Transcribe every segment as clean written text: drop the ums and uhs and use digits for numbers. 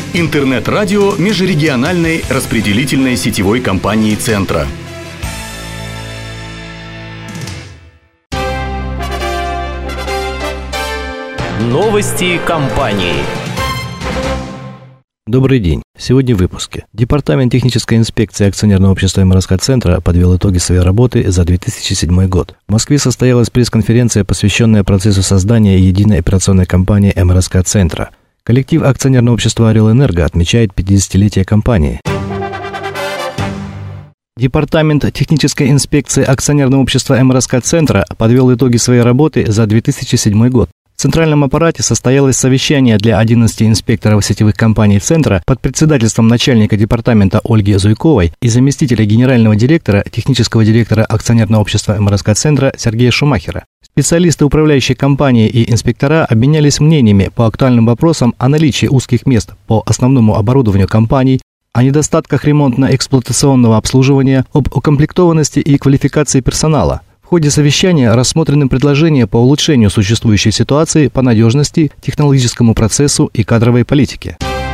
Интернет-радио межрегиональной распределительной сетевой компании «Центра». Новости компании. Добрый день. Сегодня в выпуске. Департамент технической инспекции акционерного общества МРСК-Центра подвел итоги своей работы за 2007 год. В Москве состоялась пресс-конференция, посвященная процессу создания единой операционной компании МРСК-Центра. Коллектив акционерного общества «Орел-Энерго» отмечает 50-летие компании. Департамент технической инспекции акционерного общества МРСК-Центра подвел итоги своей работы за 2007 год. В центральном аппарате состоялось совещание для 11 инспекторов сетевых компаний «Центра» под председательством начальника департамента Ольги Зуйковой и заместителя генерального директора, технического директора акционерного общества МРСК-Центра Сергея Шумахера. Специалисты управляющей компании и инспектора обменялись мнениями по актуальным вопросам о наличии узких мест по основному оборудованию компаний, о недостатках ремонтно-эксплуатационного обслуживания, об укомплектованности и квалификации персонала. В ходе совещания рассмотрены предложения по улучшению существующей ситуации по надежности, технологическому процессу и кадровой политике.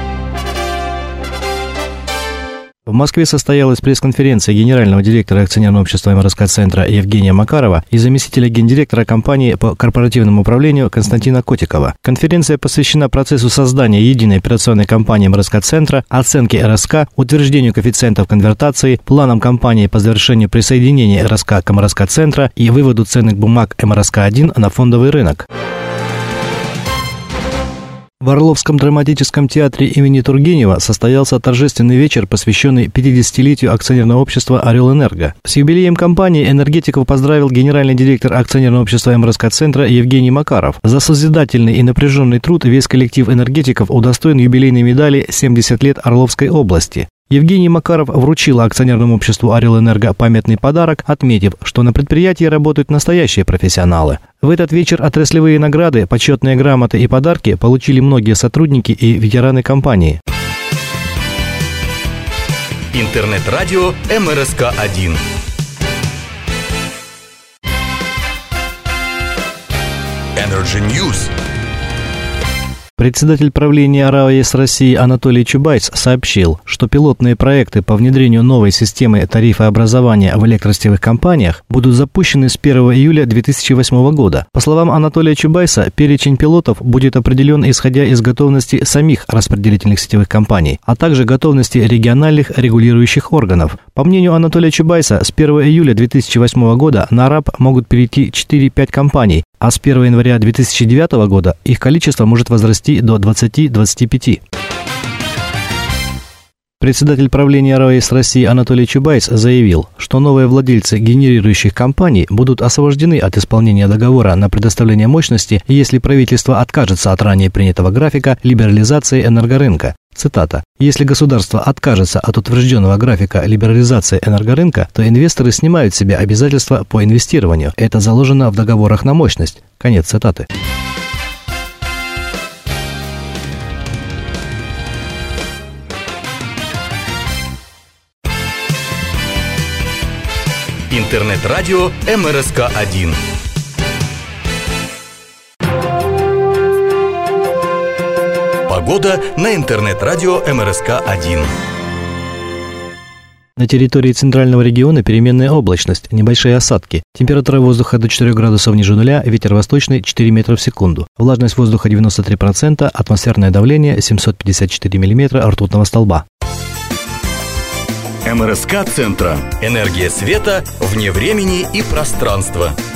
В Москве состоялась пресс-конференция генерального директора акционерного общества МРСК-Центра Евгения Макарова и заместителя гендиректора компании по корпоративному управлению Константина Котикова. Конференция посвящена процессу создания единой операционной компании МРСК-Центра, оценке РСК, утверждению коэффициентов конвертации, планам компании по завершению присоединения РСК к МРСК-Центра и выводу ценных бумаг МРСК-1 на фондовый рынок. В Орловском драматическом театре имени Тургенева состоялся торжественный вечер, посвященный 50-летию акционерного общества «Орел-Энерго». С юбилеем компании энергетиков поздравил генеральный директор акционерного общества МРСК-Центра Евгений Макаров. За созидательный и напряженный труд весь коллектив энергетиков удостоен юбилейной медали «70 лет Орловской области». Евгений Макаров вручил акционерному обществу «Орел-Энерго» памятный подарок, отметив, что на предприятии работают настоящие профессионалы. В этот вечер отраслевые награды, почетные грамоты и подарки получили многие сотрудники и ветераны компании. Интернет-радио МРСК-1. Energy News. Председатель правления РАО ЕС России Анатолий Чубайс сообщил, что пилотные проекты по внедрению новой системы тарифообразования в электросетевых компаниях будут запущены с 1 июля 2008 года. По словам Анатолия Чубайса, перечень пилотов будет определен исходя из готовности самих распределительных сетевых компаний, а также готовности региональных регулирующих органов. По мнению Анатолия Чубайса, с 1 июля 2008 года на РАП могут перейти 4-5 компаний, а с 1 января 2009 года их количество может возрасти до 20-25. Председатель правления РАО ЕС России Анатолий Чубайс заявил, что новые владельцы генерирующих компаний будут освобождены от исполнения договора на предоставление мощности, если правительство откажется от ранее принятого графика либерализации энергорынка. Цитата. «Если государство откажется от утвержденного графика либерализации энергорынка, то инвесторы снимают с себя обязательства по инвестированию. Это заложено в договорах на мощность». Конец цитаты. Интернет-радио МРСК-1. Погода на интернет-радио МРСК-1. На территории центрального региона переменная облачность, небольшие осадки. Температура воздуха до 4 градусов ниже нуля, ветер восточный 4 метра в секунду. Влажность воздуха 93%, атмосферное давление 754 миллиметра ртутного столба. МРСК-Центра. Энергия света вне времени и пространства.